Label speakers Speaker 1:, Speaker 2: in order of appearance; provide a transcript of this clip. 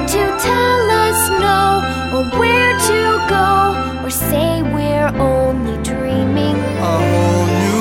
Speaker 1: to tell us no, or where to go, or say we're only dreaming.
Speaker 2: A whole new